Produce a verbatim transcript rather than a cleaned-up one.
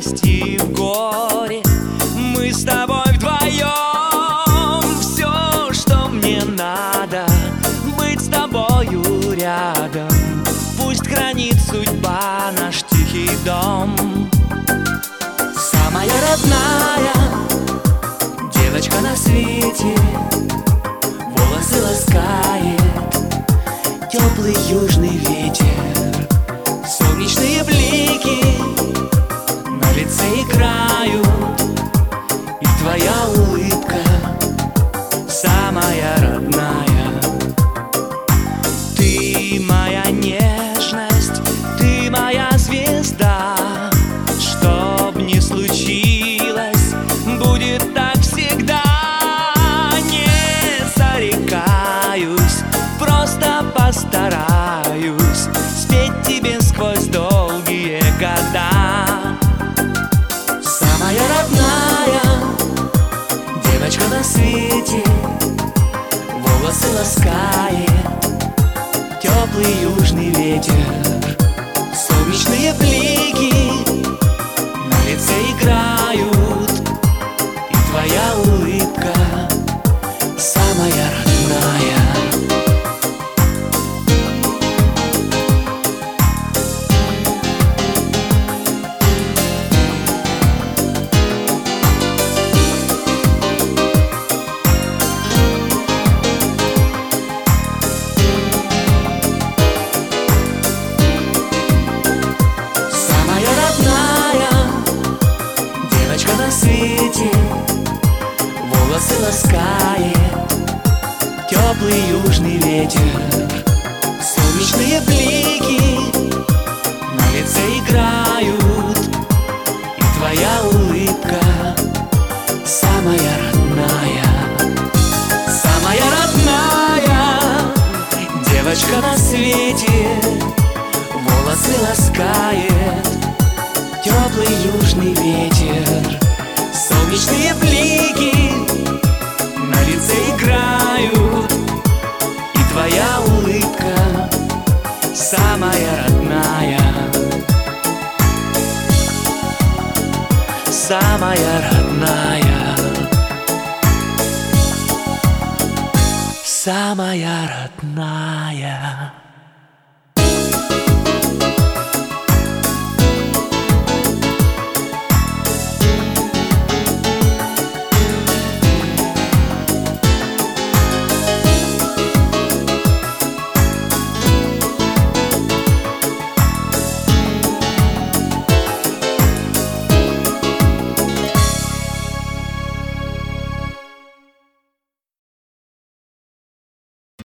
радости и в горе. Мы с тобой вдвоем. Все, что мне надо, быть с тобою рядом. Пусть хранит судьба наш тихий дом. Самая родная девочка на свете, волосы ласкает теплый южный ветер. Солнечные блики на лице играют, и твоя улыбка самая родная. Ты моя нежность, ты моя звезда. Что б ни случилось, будет так всегда. Не зарекаюсь, просто постараюсь спеть тебе сквозь долгие года. Самая родная девочка на свете, волосы ласкает теплый южный ветер. Солнечные блики на лице играют, и твоя улыбка самая родная. На свете волосы ласкает теплый южный ветер. Солнечные блики на лице играют, и твоя улыбка самая родная. Самая родная девочка на свете, волосы ласкает теплый южный ветер. Солнечные блики на лице играют, и твоя улыбка самая родная. Самая родная. Самая родная.